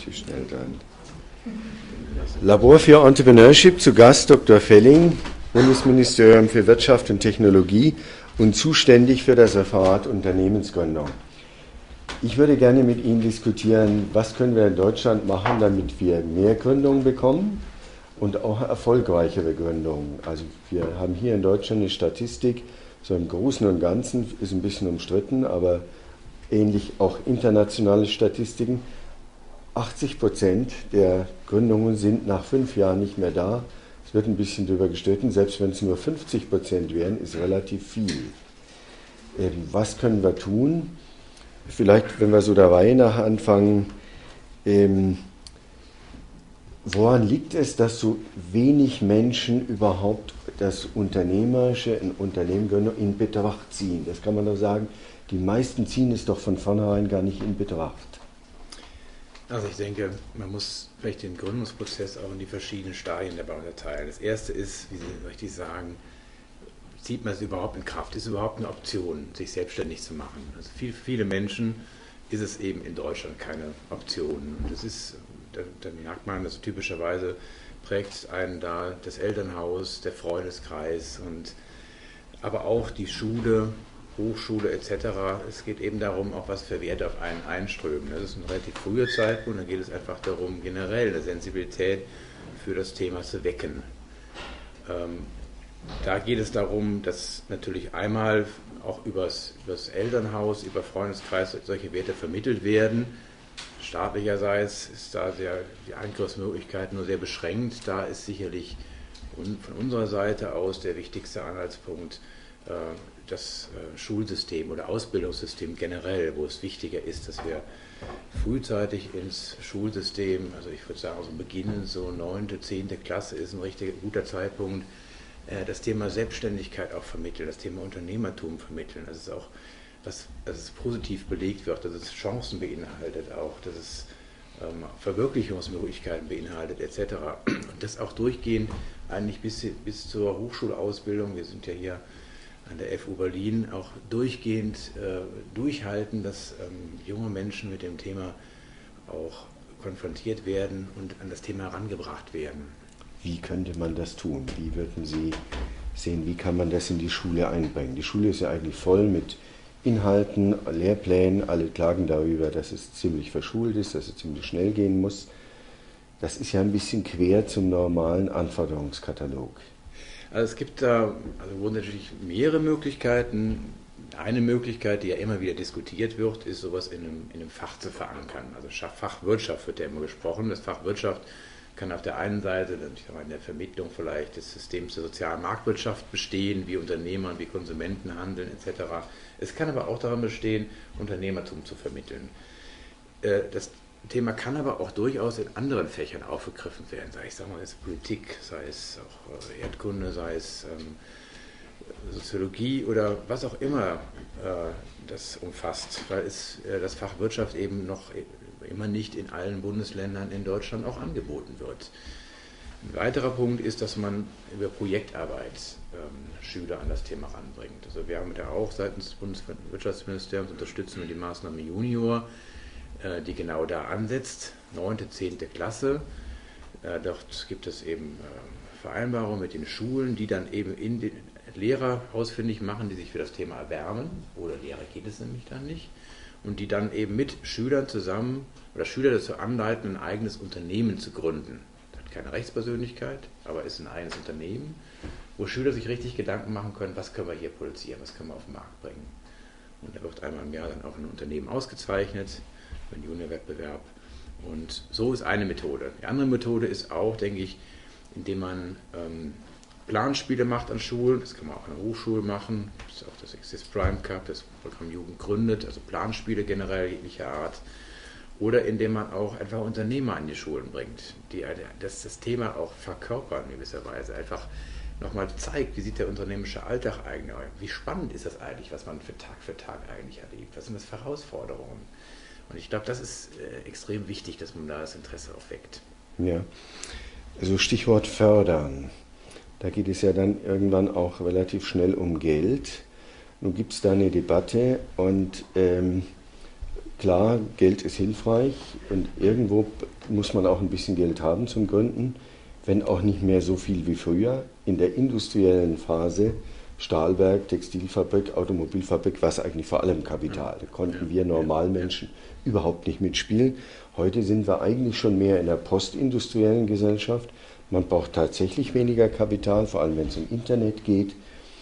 relativ schnell dran. Labor für Entrepreneurship, zu Gast Dr. Felling, Bundesministerium für Wirtschaft und Technologie und zuständig für das Referat Unternehmensgründung. Ich würde gerne mit Ihnen diskutieren, was können wir in Deutschland machen, damit wir mehr Gründungen bekommen und auch erfolgreichere Gründungen. Also wir haben hier in Deutschland eine Statistik, so im Großen und Ganzen ist ein bisschen umstritten, aber ähnlich auch internationale Statistiken. 80% der Gründungen sind nach 5 Jahren nicht mehr da. Es wird ein bisschen darüber gestritten, selbst wenn es nur 50% wären, ist relativ viel. Was können wir tun? Vielleicht, wenn wir so der Reihe nach anfangen, woran liegt es, dass so wenig Menschen überhaupt das Unternehmerische, ein Unternehmen gründen, in Betracht ziehen? Das kann man doch sagen, die meisten ziehen es doch von vornherein gar nicht in Betracht. Also ich denke, man muss vielleicht den Gründungsprozess auch in die verschiedenen Stadien dabei unterteilen. Das erste ist, wie Sie richtig sagen, zieht man es überhaupt in Kraft? Ist es überhaupt eine Option, sich selbstständig zu machen? Also viele Menschen ist es eben in Deutschland keine Option. Und das ist, da merkt man, dass typischerweise prägt einen da das Elternhaus, der Freundeskreis und aber auch die Schule, Hochschule etc. Es geht eben darum, auch was für Werte auf einen einströmen. Das ist ein relativ früher Zeitpunkt, da geht es einfach darum, generell eine Sensibilität für das Thema zu wecken. Da geht es darum, dass natürlich einmal auch übers Elternhaus, über Freundeskreis solche Werte vermittelt werden. Staatlicherseits ist da die Eingriffsmöglichkeit nur sehr beschränkt. Da ist sicherlich von unserer Seite aus der wichtigste Anhaltspunkt das Schulsystem oder Ausbildungssystem generell, wo es wichtiger ist, dass wir frühzeitig ins Schulsystem, also ich würde sagen, so beginnen, so 9., 10. Klasse ist ein richtig guter Zeitpunkt, das Thema Selbstständigkeit auch vermitteln, das Thema Unternehmertum vermitteln, dass es auch dass es positiv belegt wird, dass es Chancen beinhaltet, auch dass es Verwirklichungsmöglichkeiten beinhaltet etc. Und das auch durchgehend eigentlich bis zur Hochschulausbildung, wir sind ja hier an der FU Berlin, auch durchgehend durchhalten, dass junge Menschen mit dem Thema auch konfrontiert werden und an das Thema herangebracht werden. Wie könnte man das tun? Wie würden Sie sehen, wie kann man das in die Schule einbringen? Die Schule ist ja eigentlich voll mit Inhalten, Lehrplänen, alle klagen darüber, dass es ziemlich verschult ist, dass es ziemlich schnell gehen muss. Das ist ja ein bisschen quer zum normalen Anforderungskatalog. Also es gibt da natürlich mehrere Möglichkeiten. Eine Möglichkeit, die ja immer wieder diskutiert wird, ist sowas in einem Fach zu verankern. Also Fach Wirtschaft wird ja immer gesprochen. Das Fach Wirtschaft kann auf der einen Seite in der Vermittlung vielleicht des Systems der sozialen Marktwirtschaft bestehen, wie Unternehmer und wie Konsumenten handeln etc. Es kann aber auch daran bestehen, Unternehmertum zu vermitteln. Das Thema kann aber auch durchaus in anderen Fächern aufgegriffen werden, sei es Politik, sei es auch Erdkunde, sei es Soziologie oder was auch immer das umfasst, weil das Fach Wirtschaft eben noch immer nicht in allen Bundesländern in Deutschland auch angeboten wird. Ein weiterer Punkt ist, dass man über Projektarbeit Schüler an das Thema ranbringt. Also wir haben da auch seitens des Bundeswirtschaftsministeriums unterstützen wir die Maßnahme Junior, die genau da ansetzt, 9., 10. Klasse. Dort gibt es eben Vereinbarungen mit den Schulen, die dann eben Lehrer ausfindig machen, die sich für das Thema erwärmen, oder Lehrer geht es nämlich dann nicht, und die dann eben mit Schülern zusammen oder Schüler dazu anleiten, ein eigenes Unternehmen zu gründen. Das hat keine Rechtspersönlichkeit, aber ist ein eigenes Unternehmen, wo Schüler sich richtig Gedanken machen können, was können wir hier produzieren, was können wir auf den Markt bringen. Und da wird einmal im Jahr dann auch ein Unternehmen ausgezeichnet, ein Juniorwettbewerb. Und so ist eine Methode. Die andere Methode ist auch, denke ich, indem man Planspiele macht an Schulen, das kann man auch an der Hochschule machen, das ist auch das Exist Prime Cup, das Programm Jugend gründet, also Planspiele generell jeglicher Art. Oder indem man auch einfach Unternehmer an die Schulen bringt, die das Thema auch verkörpern in gewisser Weise, einfach nochmal zeigt, wie sieht der unternehmerische Alltag eigentlich aus, wie spannend ist das eigentlich, was man für Tag eigentlich erlebt, was sind das für Herausforderungen. Und ich glaube, das ist extrem wichtig, dass man da das Interesse aufweckt. Ja, also Stichwort fördern. Da geht es ja dann irgendwann auch relativ schnell um Geld. Nun gibt es da eine Debatte und klar, Geld ist hilfreich und irgendwo muss man auch ein bisschen Geld haben zum Gründen, wenn auch nicht mehr so viel wie früher. In der industriellen Phase, Stahlwerk, Textilfabrik, Automobilfabrik, war es eigentlich vor allem Kapital. Da konnten wir Normalmenschen überhaupt nicht mitspielen. Heute sind wir eigentlich schon mehr in der postindustriellen Gesellschaft. Man braucht tatsächlich weniger Kapital, vor allem wenn es um Internet geht.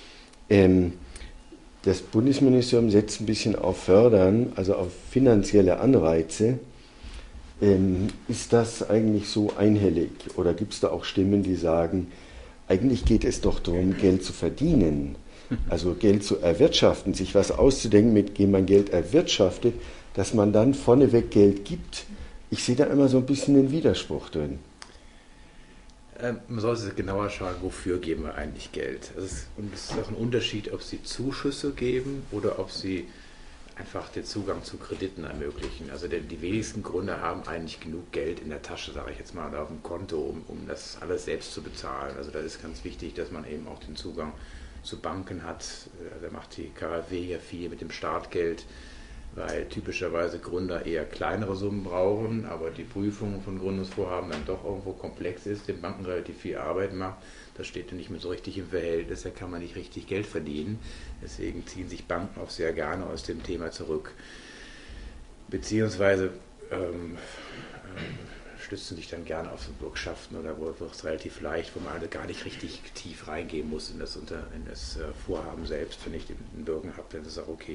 Das Bundesministerium setzt ein bisschen auf Fördern, also auf finanzielle Anreize. Ist das eigentlich so einhellig? Oder gibt es da auch Stimmen, die sagen, eigentlich geht es doch darum, Geld zu verdienen, also Geld zu erwirtschaften, sich was auszudenken, mit dem man Geld erwirtschaftet, dass man dann vorneweg Geld gibt? Ich sehe da immer so ein bisschen den Widerspruch drin. Man sollte genauer schauen, wofür geben wir eigentlich Geld. Und es ist auch ein Unterschied, ob Sie Zuschüsse geben oder ob Sie einfach den Zugang zu Krediten ermöglichen. Also die wenigsten Gründer haben eigentlich genug Geld in der Tasche, sage ich jetzt mal, oder auf dem Konto, um das alles selbst zu bezahlen. Also da ist ganz wichtig, dass man eben auch den Zugang zu Banken hat. Da macht die KfW ja viel mit dem Startgeld, weil typischerweise Gründer eher kleinere Summen brauchen, aber die Prüfung von Gründungsvorhaben dann doch irgendwo komplex ist, den Banken relativ viel Arbeit macht. Das steht ja nicht mehr so richtig im Verhältnis, da kann man nicht richtig Geld verdienen. Deswegen ziehen sich Banken auch sehr gerne aus dem Thema zurück. Beziehungsweise stützen sich dann gerne auf so Bürgschaften oder wo es relativ leicht, wo man also gar nicht richtig tief reingehen muss in das Vorhaben selbst. Wenn ich den Bürger habe, dann ist es auch okay.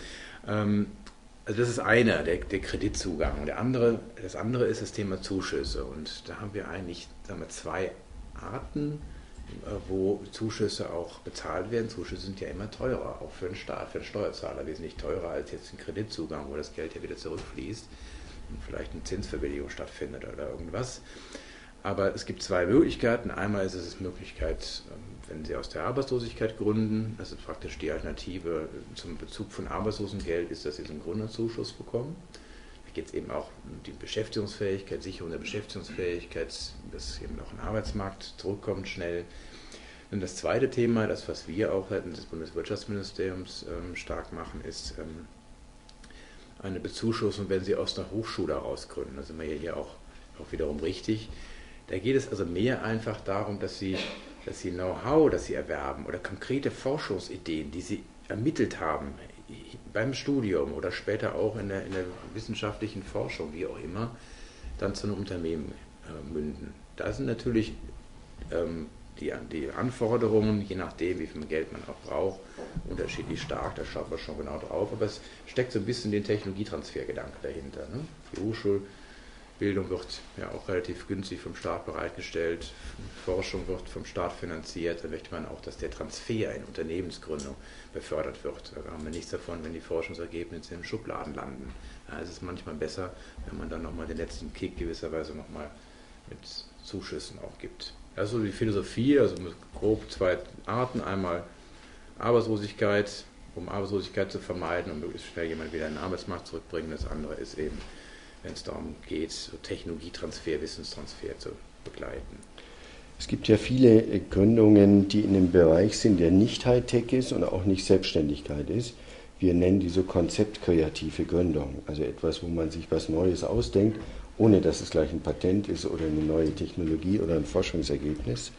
Also das ist einer, der Kreditzugang. Und das andere ist das Thema Zuschüsse. Und da haben wir eigentlich zwei Arten, wo Zuschüsse auch bezahlt werden. Zuschüsse sind ja immer teurer, auch für den Staat, für den Steuerzahler wesentlich teurer als jetzt ein Kreditzugang, wo das Geld ja wieder zurückfließt und vielleicht eine Zinsverbilligung stattfindet oder irgendwas. Aber es gibt zwei Möglichkeiten. Einmal ist es Möglichkeit, wenn Sie aus der Arbeitslosigkeit gründen, das ist praktisch die Alternative zum Bezug von Arbeitslosengeld, ist, dass Sie so einen Gründerzuschuss bekommen. Da geht es eben auch um die Beschäftigungsfähigkeit, Sicherung der Beschäftigungsfähigkeit, dass eben auch ein Arbeitsmarkt zurückkommt schnell. Und das zweite Thema, das was wir auch seitens des Bundeswirtschaftsministeriums stark machen, ist eine Bezuschussung, wenn Sie aus einer Hochschule heraus gründen. Da sind wir hier auch wiederum richtig. Da geht es also mehr einfach darum, dass Sie Know-how, das Sie erwerben oder konkrete Forschungsideen, die Sie ermittelt haben beim Studium oder später auch in der wissenschaftlichen Forschung, wie auch immer, dann zu einem Unternehmen münden. Da sind natürlich die Anforderungen, je nachdem, wie viel Geld man auch braucht, unterschiedlich stark, da schaut man schon genau drauf, aber es steckt so ein bisschen den Technologietransfergedanke dahinter. Ne? Die Hochschulbildung wird ja auch relativ günstig vom Staat bereitgestellt, Forschung wird vom Staat finanziert, da möchte man auch, dass der Transfer in Unternehmensgründung befördert wird. Da haben wir nichts davon, wenn die Forschungsergebnisse in Schubladen landen. Ja, es ist manchmal besser, wenn man dann nochmal den letzten Kick gewisserweise nochmal mit Zuschüssen auch gibt. Das ist so die Philosophie, also mit grob zwei Arten. Einmal Arbeitslosigkeit, um Arbeitslosigkeit zu vermeiden und möglichst schnell jemand wieder in den Arbeitsmarkt zurückbringen. Das andere ist eben, wenn es darum geht, so Technologietransfer, Wissenstransfer zu begleiten. Es gibt ja viele Gründungen, die in einem Bereich sind, der nicht Hightech ist und auch nicht Selbstständigkeit ist. Wir nennen die so konzeptkreative Gründung, also etwas, wo man sich was Neues ausdenkt, ohne dass es gleich ein Patent ist oder eine neue Technologie oder ein Forschungsergebnis.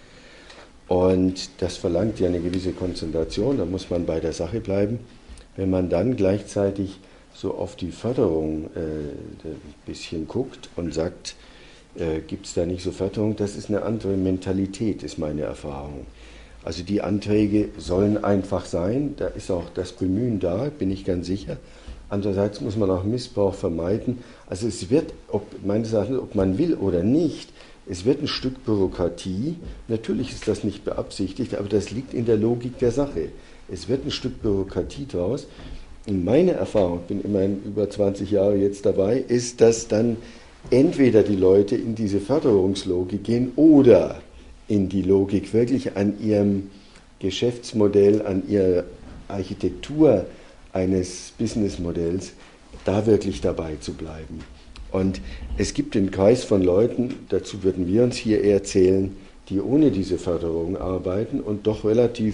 Und das verlangt ja eine gewisse Konzentration, da muss man bei der Sache bleiben. Wenn man dann gleichzeitig so auf die Förderung ein bisschen guckt und sagt, gibt es da nicht so Förderung, das ist eine andere Mentalität, ist meine Erfahrung. Also die Anträge sollen einfach sein, da ist auch das Bemühen da, bin ich ganz sicher. Andererseits muss man auch Missbrauch vermeiden. Also es wird, meines Erachtens, ob man will oder nicht, es wird ein Stück Bürokratie. Natürlich ist das nicht beabsichtigt, aber das liegt in der Logik der Sache. Es wird ein Stück Bürokratie draus. Und meine Erfahrung, ich bin immerhin über 20 Jahre jetzt dabei, ist, dass dann entweder die Leute in diese Förderungslogik gehen oder in die Logik wirklich an ihrem Geschäftsmodell, an ihrer Architektur eines Businessmodells, da wirklich dabei zu bleiben. Und es gibt einen Kreis von Leuten, dazu würden wir uns hier eher zählen, die ohne diese Förderung arbeiten und doch relativ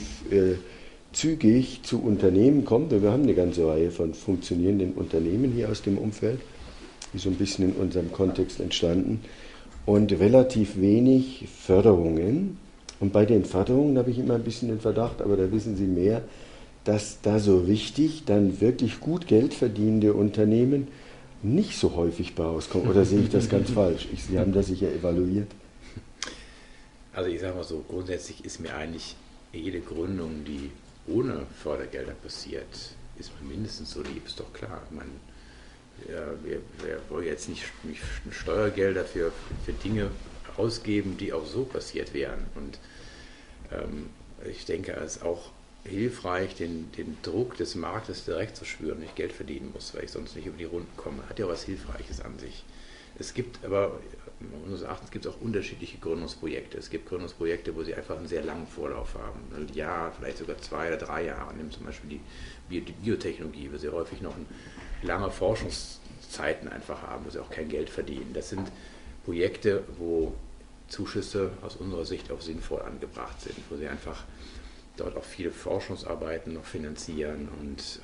zügig zu Unternehmen kommen. Wir haben eine ganze Reihe von funktionierenden Unternehmen hier aus dem Umfeld. ist so ein bisschen in unserem Kontext entstanden, und relativ wenig Förderungen. Und bei den Förderungen habe ich immer ein bisschen den Verdacht, aber da wissen Sie mehr, dass da so richtig dann wirklich gut Geld verdienende Unternehmen nicht so häufig bei rauskommen. Oder sehe ich das ganz falsch? Sie haben das sicher evaluiert. Also ich sage mal so, grundsätzlich ist mir eigentlich jede Gründung, die ohne Fördergelder passiert, ist mir mindestens so lieb, ist doch klar. Wir wollen jetzt nicht Steuergelder für Dinge ausgeben, die auch so passiert wären. Und ich denke, es ist auch hilfreich, den Druck des Marktes direkt zu spüren, wenn ich Geld verdienen muss, weil ich sonst nicht über die Runden komme. Hat ja was Hilfreiches an sich. Es gibt aber, unseres Erachtens gibt es auch unterschiedliche Gründungsprojekte. Es gibt Gründungsprojekte, wo sie einfach einen sehr langen Vorlauf haben. Ein Jahr, vielleicht sogar 2 oder 3 Jahre. Nehmen zum Beispiel die Biotechnologie, wo sie häufig noch lange Forschungszeiten einfach haben, wo sie auch kein Geld verdienen. Das sind Projekte, wo Zuschüsse aus unserer Sicht auch sinnvoll angebracht sind, wo sie einfach dort auch viele Forschungsarbeiten noch finanzieren und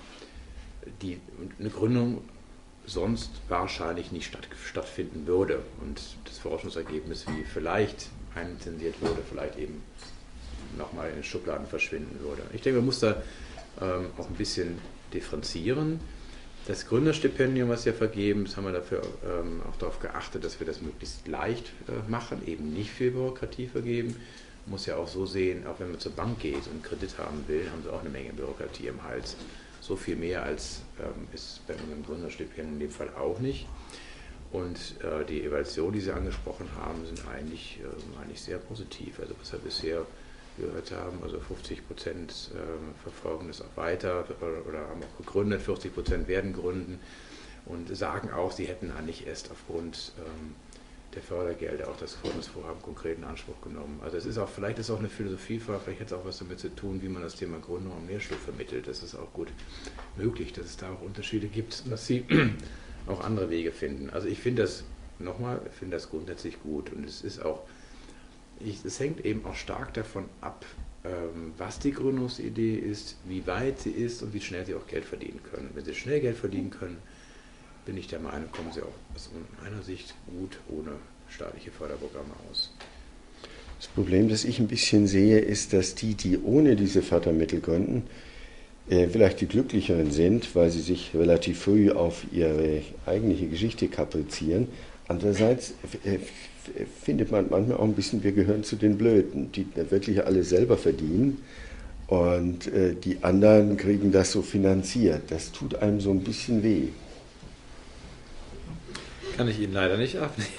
eine Gründung sonst wahrscheinlich nicht stattfinden würde und das Forschungsergebnis, wie vielleicht einlizenziert wurde, vielleicht eben nochmal in den Schubladen verschwinden würde. Ich denke, man muss da auch ein bisschen differenzieren. Das Gründerstipendium, was wir vergeben, das haben wir dafür auch darauf geachtet, dass wir das möglichst leicht machen, eben nicht viel Bürokratie vergeben. Man muss ja auch so sehen, auch wenn man zur Bank geht und einen Kredit haben will, haben sie auch eine Menge Bürokratie im Hals. So viel mehr als ist bei unserem Gründerstipendium in dem Fall auch nicht. Und die Evaluation, die Sie angesprochen haben, sind eigentlich sehr positiv. Also was wir bisher gehört haben, also 50% verfolgen das auch weiter oder haben auch gegründet, 40% werden gründen und sagen auch, sie hätten eigentlich erst aufgrund der Fördergelder auch das Gründungsvorhaben konkret in Anspruch genommen. Also vielleicht ist auch eine Philosophiefrage, vielleicht hat es auch was damit zu tun, wie man das Thema Gründung am Lehrstuhl vermittelt. Das ist auch gut möglich, dass es da auch Unterschiede gibt, dass sie auch andere Wege finden. Also ich finde das grundsätzlich gut und es hängt eben auch stark davon ab, was die Gründungsidee ist, wie weit sie ist und wie schnell sie auch Geld verdienen können. Wenn sie schnell Geld verdienen können, bin ich der Meinung, kommen sie auch aus meiner Sicht gut ohne staatliche Förderprogramme aus. Das Problem, das ich ein bisschen sehe, ist, dass die ohne diese Fördermittel gründen, vielleicht die Glücklicheren sind, weil sie sich relativ früh auf ihre eigentliche Geschichte kaprizieren. Andererseits findet man manchmal auch ein bisschen, wir gehören zu den Blöden, die wirklich alles selber verdienen und die anderen kriegen das so finanziert. Das tut einem so ein bisschen weh. Kann ich Ihnen leider nicht abnehmen.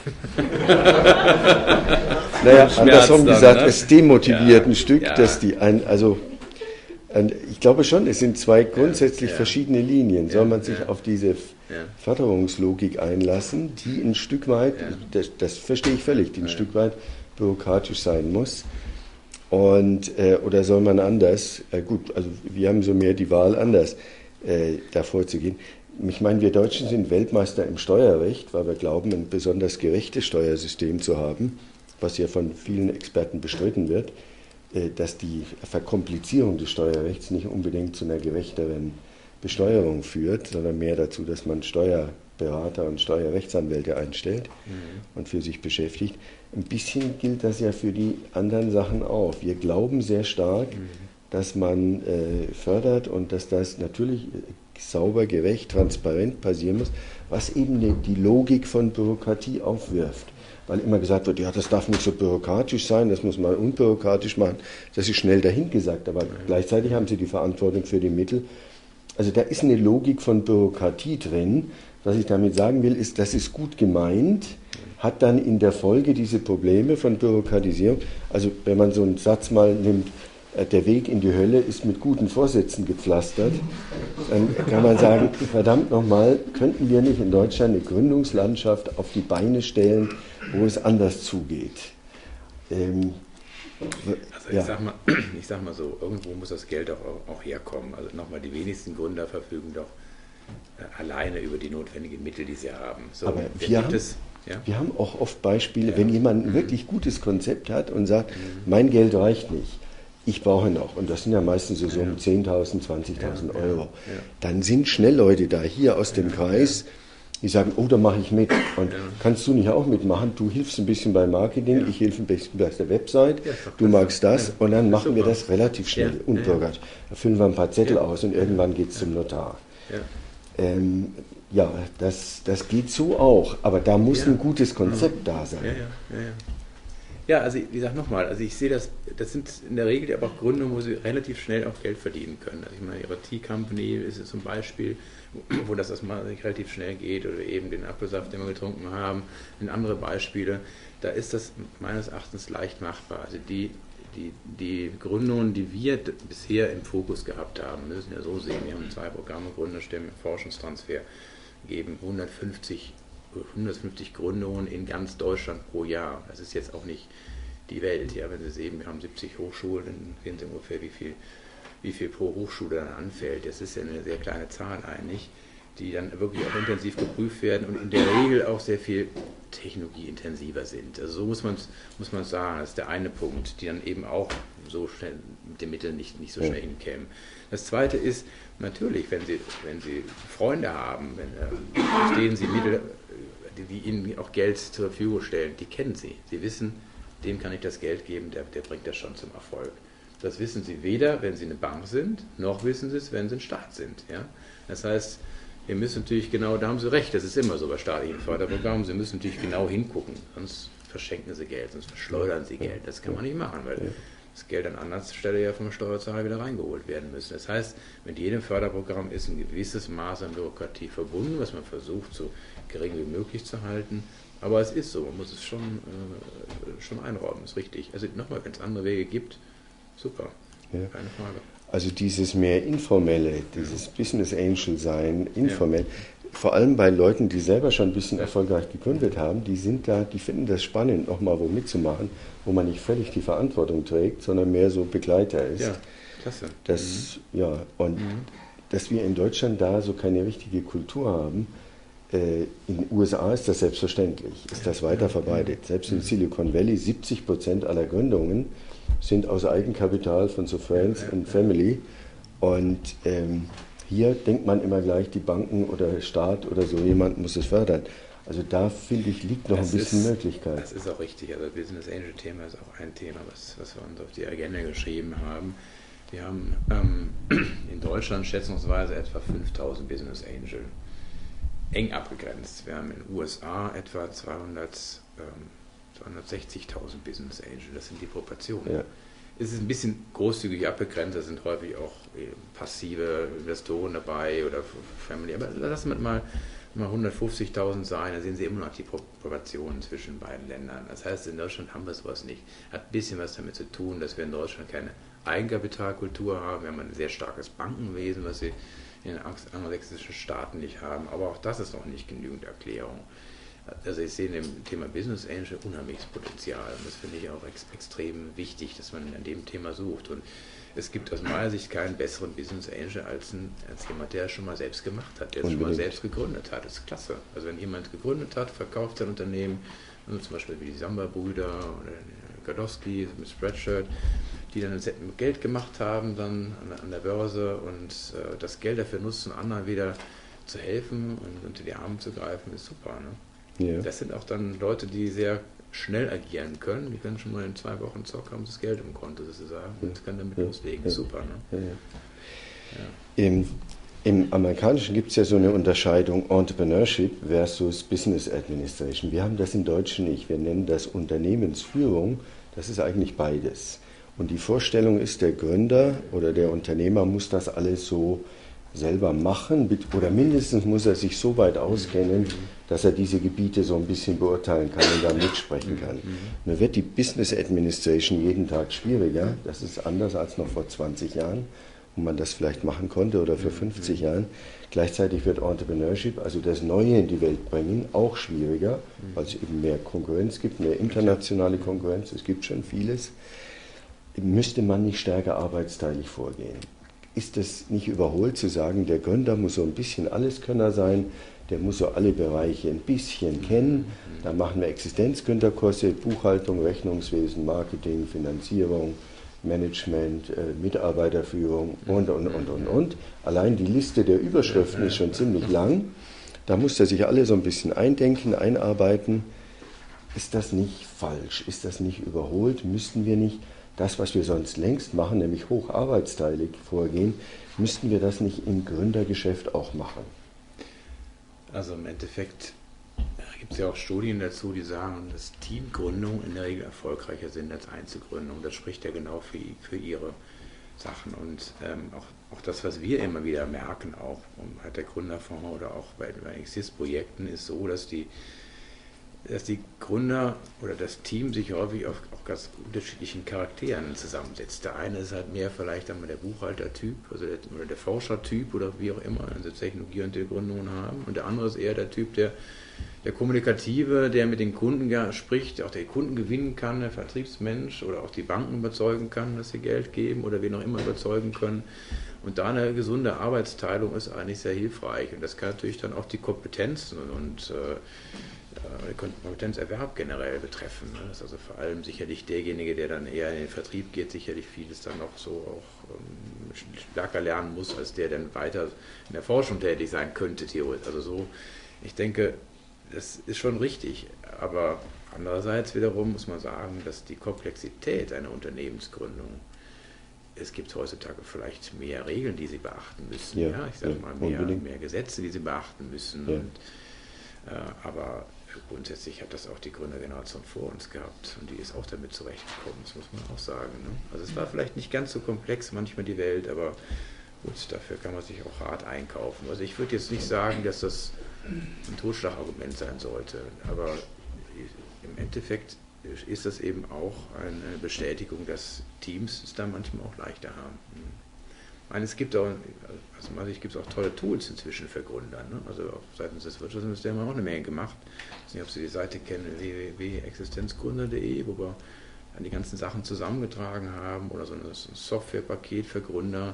Naja, andersrum gesagt, es demotiviert ein Stück, dass die ich glaube schon, es sind zwei grundsätzlich verschiedene Linien. Soll man sich auf diese Förderungslogik einlassen, die ein Stück weit, das verstehe ich völlig, die ein Stück weit bürokratisch sein muss. Oder soll man anders, gut, also wir haben so mehr die Wahl, anders da vorzugehen. Ich meine, wir Deutschen sind Weltmeister im Steuerrecht, weil wir glauben, ein besonders gerechtes Steuersystem zu haben, was ja von vielen Experten bestritten wird, dass die Verkomplizierung des Steuerrechts nicht unbedingt zu einer gerechteren Besteuerung führt, sondern mehr dazu, dass man Steuerberater und Steuerrechtsanwälte einstellt und für sich beschäftigt. Ein bisschen gilt das ja für die anderen Sachen auch. Wir glauben sehr stark, dass man fördert und dass das natürlich sauber, gerecht, transparent passieren muss, was eben die Logik von Bürokratie aufwirft. Weil immer gesagt wird, ja, das darf nicht so bürokratisch sein, das muss man unbürokratisch machen. Das ist schnell dahingesagt, aber gleichzeitig haben sie die Verantwortung für die Mittel. Also da ist eine Logik von Bürokratie drin. Was ich damit sagen will, ist, das ist gut gemeint, hat dann in der Folge diese Probleme von Bürokratisierung. Also wenn man so einen Satz mal nimmt, der Weg in die Hölle ist mit guten Vorsätzen gepflastert, dann kann man sagen, verdammt nochmal, könnten wir nicht in Deutschland eine Gründungslandschaft auf die Beine stellen, wo es anders zugeht. Ich sag mal so, irgendwo muss das Geld auch herkommen. Also nochmal, die wenigsten Gründer verfügen doch alleine über die notwendigen Mittel, die sie haben. So, aber wir haben auch oft Beispiele, wenn jemand ein wirklich gutes Konzept hat und sagt, mein Geld reicht nicht, ich brauche noch, und das sind ja meistens so um 10.000, 20.000 Euro, dann sind schnell Leute da, hier aus dem Kreis, Die sagen, oh, da mache ich mit. Und kannst du nicht auch mitmachen? Du hilfst ein bisschen beim Marketing, ich helfe ein bisschen bei der Website, du magst das. Und dann machen wir das relativ schnell, unbürgert. Da füllen wir ein paar Zettel aus und irgendwann geht es zum Notar. Ja, das geht so auch, aber da muss ein gutes Konzept da sein. Ja, also wie gesagt nochmal, also ich sehe das sind in der Regel aber auch Gründungen, wo sie relativ schnell auch Geld verdienen können. Also ich meine, ihre Tea Company ist zum Beispiel, wo das erstmal relativ schnell geht, oder eben den Apfelsaft, den wir getrunken haben, in andere Beispiele, da ist das meines Erachtens leicht machbar. Also die Gründungen, die wir bisher im Fokus gehabt haben, müssen ja so sehen, wir haben 2 Programme, Gründerstimme, Forschungstransfer, geben 150 Gründungen in ganz Deutschland pro Jahr. Das ist jetzt auch nicht die Welt. Ja, wenn Sie sehen, wir haben 70 Hochschulen, dann sehen Sie ungefähr, wie viel pro Hochschule dann anfällt. Das ist ja eine sehr kleine Zahl eigentlich, die dann wirklich auch intensiv geprüft werden und in der Regel auch sehr viel technologieintensiver sind. Also so muss man sagen, das ist der eine Punkt, die dann eben auch so schnell mit den Mitteln nicht so schnell hinkämen. Das zweite ist natürlich, wenn Sie Freunde haben, verstehen Sie Mittel, die Ihnen auch Geld zur Verfügung stellen, die kennen Sie. Sie wissen, dem kann ich das Geld geben, der bringt das schon zum Erfolg. Das wissen Sie weder, wenn Sie eine Bank sind, noch wissen Sie es, wenn Sie ein Staat sind. Ja? Das heißt, wir müssen natürlich genau, da haben Sie recht, das ist immer so bei staatlichen Förderprogrammen, Sie müssen natürlich genau hingucken, sonst verschenken Sie Geld, sonst verschleudern Sie Geld. Das kann man nicht machen, weil das Geld an anderer Stelle ja vom Steuerzahler wieder reingeholt werden müssen. Das heißt, mit jedem Förderprogramm ist ein gewisses Maß an Bürokratie verbunden, was man versucht, so gering wie möglich zu halten. Aber es ist so, man muss es schon einräumen, ist richtig. Also nochmal, wenn es andere Wege gibt, super, keine Frage. Also dieses mehr Informelle, dieses Business Angel sein, informell, vor allem bei Leuten, die selber schon ein bisschen erfolgreich gegründet haben, die finden das spannend, nochmal wo mitzumachen, wo man nicht völlig die Verantwortung trägt, sondern mehr so Begleiter ist. Ja, klasse. Dass wir in Deutschland da so keine richtige Kultur haben, in den USA ist das selbstverständlich, ist das weiter verbreitet. Selbst in Silicon Valley 70% aller Gründungen sind aus Eigenkapital von so Friends and Family. Und hier denkt man immer gleich, die Banken oder Staat oder so jemand muss es fördern. Also da, finde ich, liegt noch ein bisschen Möglichkeit. Das ist auch richtig. Also Business Angel Thema ist auch ein Thema, was wir uns auf die Agenda geschrieben haben. Wir haben in Deutschland schätzungsweise etwa 5000 Business Angel. Eng abgegrenzt. Wir haben in den USA etwa 260.000 Business Angel. Das sind die Proportionen. Ja. Es ist ein bisschen großzügig abgegrenzt, da sind häufig auch passive Investoren dabei oder Family. Aber lassen wir mal 150.000 sein, da sehen Sie immer noch die Proportionen zwischen beiden Ländern. Das heißt, in Deutschland haben wir sowas nicht. Hat ein bisschen was damit zu tun, dass wir in Deutschland keine Eigenkapitalkultur haben. Wir haben ein sehr starkes Bankenwesen, was Sie in den angelsächsischen Staaten nicht haben. Aber auch das ist noch nicht genügend Erklärung. Also ich sehe in dem Thema Business Angel unheimliches Potenzial. Und das finde ich auch extrem wichtig, dass man an dem Thema sucht. Und es gibt aus meiner Sicht keinen besseren Business Angel als jemand, der es schon mal selbst gemacht hat, der es schon mal selbst gegründet hat. Das ist klasse. Also wenn jemand gegründet hat, verkauft sein Unternehmen, also zum Beispiel wie die Samba-Brüder oder Gadowski mit Spreadshirt, die dann Geld gemacht haben dann an der Börse und das Geld dafür nutzen, anderen wieder zu helfen und unter die Arme zu greifen, ist super. Ne? Ja. Das sind auch dann Leute, die sehr schnell agieren können. Die können schon mal in 2 Wochen zocken, haben das Geld im Konto sozusagen und können damit loslegen. Super. Ne? Im Amerikanischen gibt es ja so eine Unterscheidung Entrepreneurship versus Business Administration. Wir haben das im Deutschen nicht. Wir nennen das Unternehmensführung. Das ist eigentlich beides. Und die Vorstellung ist, der Gründer oder der Unternehmer muss das alles so selber machen oder mindestens muss er sich so weit auskennen, dass er diese Gebiete so ein bisschen beurteilen kann und da mitsprechen kann. Nur wird die Business Administration jeden Tag schwieriger. Das ist anders als noch vor 20 Jahren, wo man das vielleicht machen konnte oder für 50 Jahren. Gleichzeitig wird Entrepreneurship, also das Neue in die Welt bringen, auch schwieriger, weil es eben mehr Konkurrenz gibt, mehr internationale Konkurrenz. Es gibt schon vieles. Müsste man nicht stärker arbeitsteilig vorgehen? Ist es nicht überholt zu sagen, der Gründer muss so ein bisschen Alleskönner sein, der muss so alle Bereiche ein bisschen kennen, da machen wir Existenzgründerkurse, Buchhaltung, Rechnungswesen, Marketing, Finanzierung, Management, Mitarbeiterführung und. Allein die Liste der Überschriften ist schon ziemlich lang. Da muss er sich alle so ein bisschen eindenken, einarbeiten. Ist das nicht falsch? Ist das nicht überholt? Müssten wir nicht das, was wir sonst längst machen, nämlich hocharbeitsteilig vorgehen, müssten wir das nicht im Gründergeschäft auch machen? Also im Endeffekt gibt es ja auch Studien dazu, die sagen, dass Teamgründungen in der Regel erfolgreicher sind als Einzelgründungen. Das spricht ja genau für ihre Sachen. Und auch das, was wir immer wieder merken, auch bei der Gründerfonds oder auch bei Exist-Projekten, ist so, dass die Gründer oder das Team sich häufig auf auch ganz unterschiedlichen Charakteren zusammensetzt. Der eine ist halt mehr vielleicht einmal der Buchhaltertyp oder der Forschertyp oder wie auch immer, also Technologie und die Gründungen haben. Und der andere ist eher der Typ, der Kommunikative, der mit den Kunden spricht, auch der Kunden gewinnen kann, der Vertriebsmensch oder auch die Banken überzeugen kann, dass sie Geld geben oder wen auch immer überzeugen können. Und da eine gesunde Arbeitsteilung ist eigentlich sehr hilfreich. Und das kann natürlich dann auch die Kompetenzen und Kompetenzerwerb generell betreffen. Das ist also vor allem sicherlich derjenige, der dann eher in den Vertrieb geht, sicherlich vieles dann noch so auch stärker lernen muss, als der dann weiter in der Forschung tätig sein könnte, theoretisch. Also so, ich denke, das ist schon richtig, aber andererseits wiederum muss man sagen, dass die Komplexität einer Unternehmensgründung, es gibt heutzutage vielleicht mehr Regeln, die sie beachten müssen. Ja, ich sage mal, mehr Gesetze, die sie beachten müssen. Ja. Und, aber grundsätzlich hat das auch die Gründergeneration vor uns gehabt und die ist auch damit zurechtgekommen, das muss man auch sagen. Ne? Also es war vielleicht nicht ganz so komplex manchmal die Welt, aber gut, dafür kann man sich auch hart einkaufen. Also ich würde jetzt nicht sagen, dass das ein Totschlagargument sein sollte, aber im Endeffekt ist das eben auch eine Bestätigung, dass Teams es da manchmal auch leichter haben. Ich meine, es gibt auch tolle Tools inzwischen für Gründer. Ne? Also auch seitens des Wirtschaftsministeriums haben wir auch eine Menge gemacht. Ich weiß nicht, ob Sie die Seite kennen, www.existenzgründer.de, wo wir dann die ganzen Sachen zusammengetragen haben oder so ein Softwarepaket für Gründer,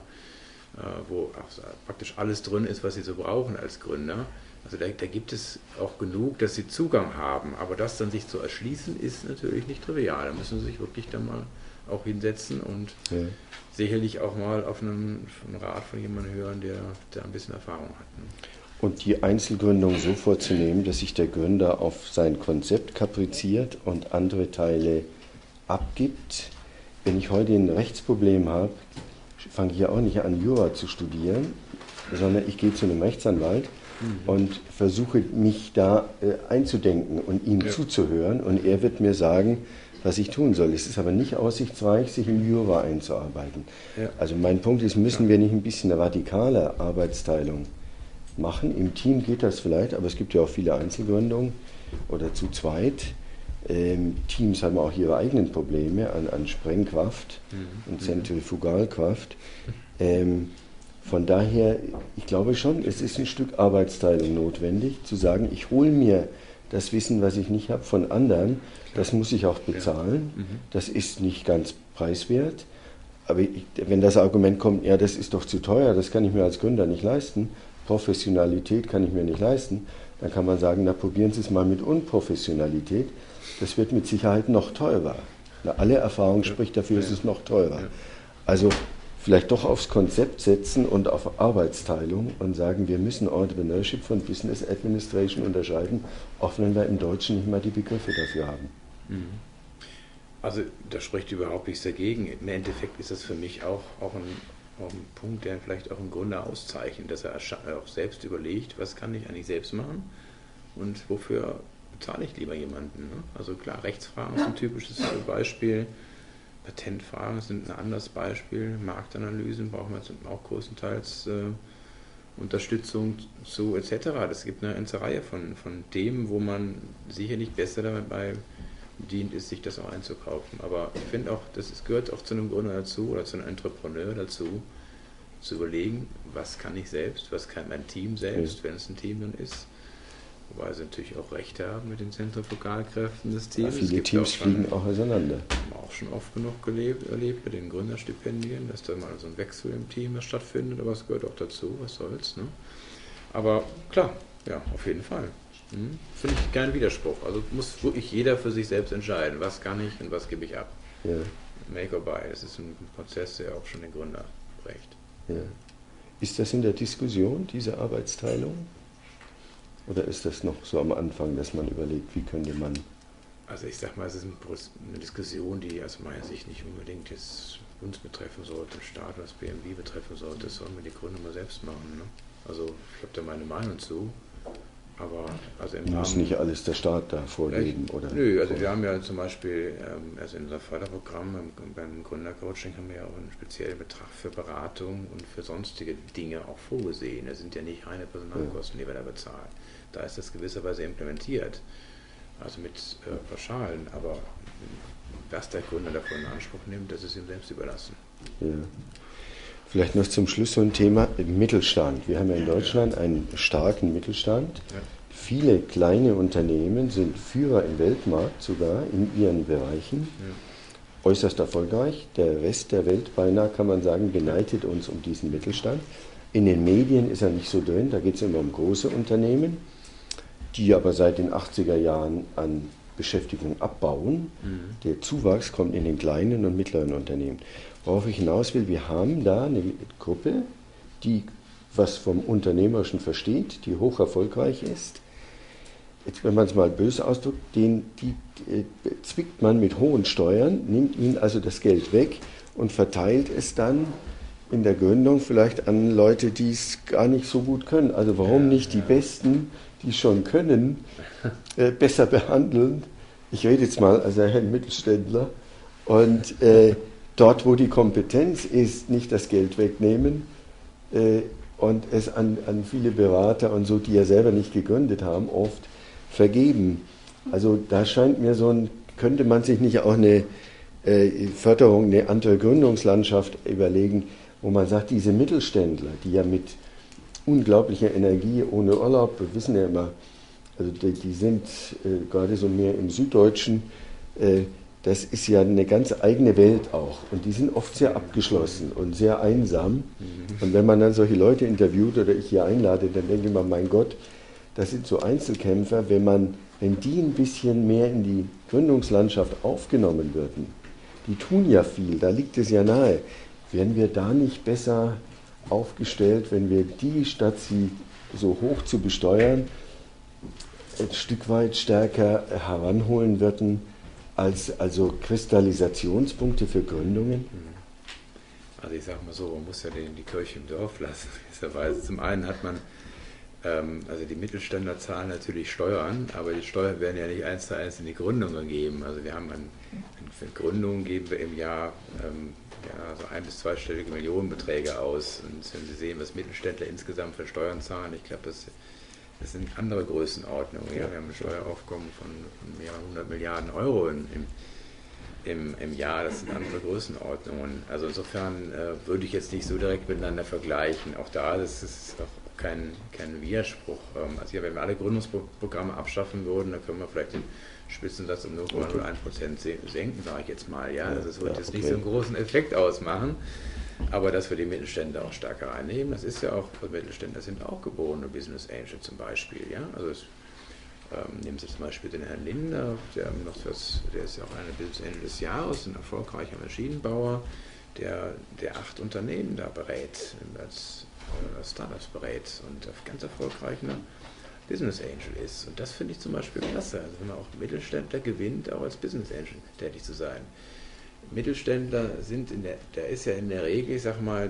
wo praktisch alles drin ist, was Sie so brauchen als Gründer. Also da gibt es auch genug, dass Sie Zugang haben. Aber das dann sich zu erschließen, ist natürlich nicht trivial. Da müssen Sie sich wirklich dann mal auch hinsetzen und sicherlich auch mal auf einen Rat von jemandem hören, der ein bisschen Erfahrung hat. Ne? Und die Einzelgründung so vorzunehmen, dass sich der Gründer auf sein Konzept kapriziert und andere Teile abgibt. Wenn ich heute ein Rechtsproblem habe, fange ich ja auch nicht an, Jura zu studieren, sondern ich gehe zu einem Rechtsanwalt und versuche mich da einzudenken und ihm zuzuhören und er wird mir sagen, was ich tun soll. Es ist aber nicht aussichtsreich, sich in Jura einzuarbeiten. Ja. Also mein Punkt ist, müssen wir nicht ein bisschen eine radikale Arbeitsteilung machen? Im Team geht das vielleicht, aber es gibt ja auch viele Einzelgründungen oder zu zweit. Teams haben auch ihre eigenen Probleme an Sprengkraft und Zentrifugalkraft. Von daher, ich glaube schon, es ist ein Stück Arbeitsteilung notwendig, zu sagen, ich hole mir das Wissen, was ich nicht habe, von anderen, das muss ich auch bezahlen. Das ist nicht ganz preiswert. Aber wenn das Argument kommt, ja, das ist doch zu teuer, das kann ich mir als Gründer nicht leisten, Professionalität kann ich mir nicht leisten, dann kann man sagen, na probieren Sie es mal mit Unprofessionalität. Das wird mit Sicherheit noch teurer. Alle Erfahrung spricht dafür, es ist noch teurer. Also vielleicht doch aufs Konzept setzen und auf Arbeitsteilung und sagen, wir müssen Entrepreneurship von Business Administration unterscheiden, auch wenn wir im Deutschen nicht mal die Begriffe dafür haben. Also da spricht überhaupt nichts dagegen. Im Endeffekt ist das für mich auch ein Punkt, der vielleicht auch einen Gründer auszeichnet, dass er auch selbst überlegt, was kann ich eigentlich selbst machen und wofür bezahle ich lieber jemanden. Ne? Also klar, Rechtsfragen ist ein typisches Beispiel. Patentfragen sind ein anderes Beispiel. Marktanalysen brauchen wir auch größtenteils Unterstützung zu etc. Es gibt eine ganze Reihe von Themen, wo man sicherlich besser dabei bedient ist, sich das auch einzukaufen. Aber ich finde auch, gehört auch zu einem Gründer dazu oder zu einem Entrepreneur dazu, zu überlegen, was kann ich selbst, was kann mein Team selbst, wenn es ein Team dann ist. Wobei sie natürlich auch recht haben mit den Zentrifugalkräften des Teams. Ja, viele Teams fliegen auch auseinander. Haben wir auch schon oft genug erlebt mit den Gründerstipendien, dass da mal so ein Wechsel im Team stattfindet, aber es gehört auch dazu, was soll's. Ne? Aber klar, ja, auf jeden Fall. Finde ich keinen Widerspruch. Also muss wirklich jeder für sich selbst entscheiden, was kann ich und was gebe ich ab. Ja. Make or buy, das ist ein Prozess, der auch schon den Gründer prägt. Ja. Ist das in der Diskussion, diese Arbeitsteilung? Oder ist das noch so am Anfang, dass man überlegt, wie könnte man... Also ich sag mal, es ist eine Diskussion, die aus meiner Sicht nicht unbedingt jetzt uns betreffen sollte, den Staat oder das BMW betreffen sollte. Das sollen wir die Gründer mal selbst machen. Ne? Also ich habe da meine Meinung zu. Aber also im muss nicht alles der Staat da vorgeben, oder? Nö, also wir haben ja zum Beispiel, also in unserem Förderprogramm, beim Gründercoaching haben wir ja auch einen speziellen Betrag für Beratung und für sonstige Dinge auch vorgesehen. Das sind ja nicht reine Personalkosten, die wir da bezahlen. Da ist das gewisserweise implementiert, also mit Pauschalen, aber was der Gründer davon in Anspruch nimmt, das ist ihm selbst überlassen. Ja. Vielleicht noch zum Schluss so ein Thema Mittelstand. Wir haben ja in Deutschland einen starken Mittelstand. Ja. Viele kleine Unternehmen sind Führer im Weltmarkt sogar in ihren Bereichen. Ja. Äußerst erfolgreich. Der Rest der Welt, beinahe kann man sagen, beneidet uns um diesen Mittelstand. In den Medien ist er nicht so drin. Da geht es immer um große Unternehmen, die aber seit den 80er Jahren an Beschäftigung abbauen. Der Zuwachs kommt in den kleinen und mittleren Unternehmen. Worauf ich hinaus will, wir haben da eine Gruppe, die was vom Unternehmerischen versteht, die hoch erfolgreich ist. Jetzt, wenn man es mal böse ausdrückt, die zwickt man mit hohen Steuern, nimmt ihnen also das Geld weg und verteilt es dann in der Gründung vielleicht an Leute, die es gar nicht so gut können. Also warum nicht die Besten, die es schon können, besser behandeln? Ich rede jetzt mal als ein Mittelständler und dort, wo die Kompetenz ist, nicht das Geld wegnehmen und es an viele Berater und so, die ja selber nicht gegründet haben, oft vergeben. Also da scheint mir könnte man sich nicht auch eine Förderung, eine andere Gründungslandschaft überlegen, wo man sagt, diese Mittelständler, die ja mit unglaublicher Energie, ohne Urlaub, wir wissen ja immer, also die sind gerade so mehr im Süddeutschen, das ist ja eine ganz eigene Welt auch. Und die sind oft sehr abgeschlossen und sehr einsam. Und wenn man dann solche Leute interviewt oder ich hier einlade, dann denke ich mal, mein Gott, das sind so Einzelkämpfer. Wenn die ein bisschen mehr in die Gründungslandschaft aufgenommen würden, die tun ja viel, da liegt es ja nahe. Wären wir da nicht besser aufgestellt, wenn wir die, statt sie so hoch zu besteuern, ein Stück weit stärker heranholen würden, also Kristallisationspunkte für Gründungen? Also ich sage mal so, man muss ja die Kirche im Dorf lassen. Zum einen hat man, also die Mittelständler zahlen natürlich Steuern, aber die Steuern werden ja nicht 1:1 in die Gründung gegeben. Also wir haben für Gründungen geben wir im Jahr so 1- bis 2-stellige Millionenbeträge aus. Und wenn Sie sehen, was Mittelständler insgesamt für Steuern zahlen, ich glaube, das sind andere Größenordnungen. Ja? Wir haben ein Steueraufkommen von mehreren 100 Milliarden Euro im Jahr. Das sind andere Größenordnungen. Also insofern würde ich jetzt nicht so direkt miteinander vergleichen. Auch da, das ist auch kein Widerspruch. Also wenn wir alle Gründungsprogramme abschaffen würden, dann können wir vielleicht den Spitzensatz um 0,01% senken, sage ich jetzt mal. Ja? Also es wird jetzt nicht so einen großen Effekt ausmachen. Aber dass wir die Mittelständler auch stärker einnehmen, das ist ja auch, Mittelständler sind auch geborene Business Angel zum Beispiel. Ja? Also nehmen Sie zum Beispiel den Herrn Linder, der ist ja auch einer Business Angel des Jahres, ein erfolgreicher Maschinenbauer, der 8 Unternehmen da berät, als Startups berät und ganz erfolgreicher Business Angel ist. Und das finde ich zum Beispiel klasse, also wenn man auch Mittelständler gewinnt, auch als Business Angel tätig zu sein. Mittelständler der ist ja in der Regel, ich sag mal,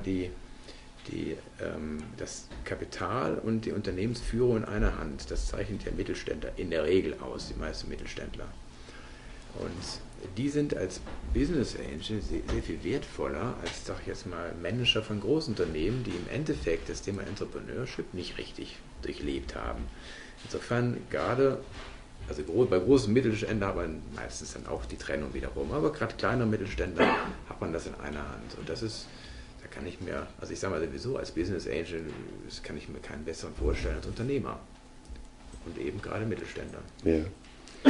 das Kapital und die Unternehmensführung in einer Hand. Das zeichnet der Mittelständler in der Regel aus, die meisten Mittelständler. Und die sind als Business Angel sehr viel wertvoller als, sag ich jetzt mal, Manager von Großunternehmen, die im Endeffekt das Thema Entrepreneurship nicht richtig durchlebt haben. Insofern also bei großen Mittelständlern hat man meistens dann auch die Trennung wiederum, aber gerade kleinere Mittelständler hat man das in einer Hand. Und da kann ich mir, also ich sage mal sowieso als Business Angel, das kann ich mir keinen besseren vorstellen als Unternehmer. Und eben gerade Mittelständler. Ja.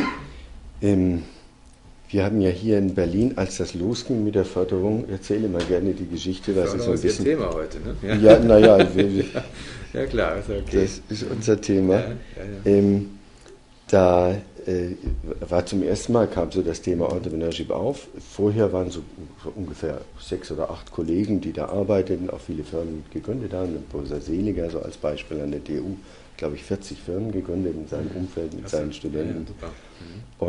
Wir hatten ja hier in Berlin, als das losging mit der Förderung, erzähle mal gerne die Geschichte. Das ist so ein bisschen Thema heute, ne? Ja, naja. Ja klar, ist okay. Das ist unser Thema. Ja. Da war zum ersten Mal, kam so das Thema Entrepreneurship auf. Vorher waren so ungefähr 6 oder 8 Kollegen, die da arbeiteten, auch viele Firmen gegründet haben. Professor Seliger, so als Beispiel an der TU, glaube ich, 40 Firmen gegründet in seinem Umfeld mit seinen Studenten. Ja, super.